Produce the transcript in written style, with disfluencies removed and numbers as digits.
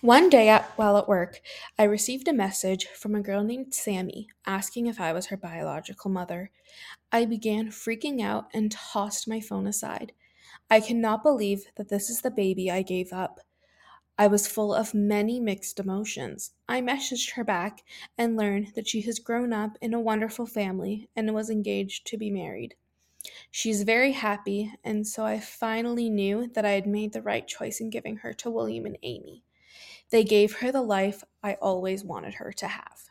One day, while at work, I received a message from a girl named Sammy asking if I was her biological mother. I began freaking out and tossed my phone aside. I cannot believe that this is the baby I gave up. I was full of many mixed emotions. I messaged her back and learned that she has grown up in a wonderful family and was engaged to be married. She's very happy, and so I finally knew that I had made the right choice in giving her to William and Amy. They gave her the life I always wanted her to have.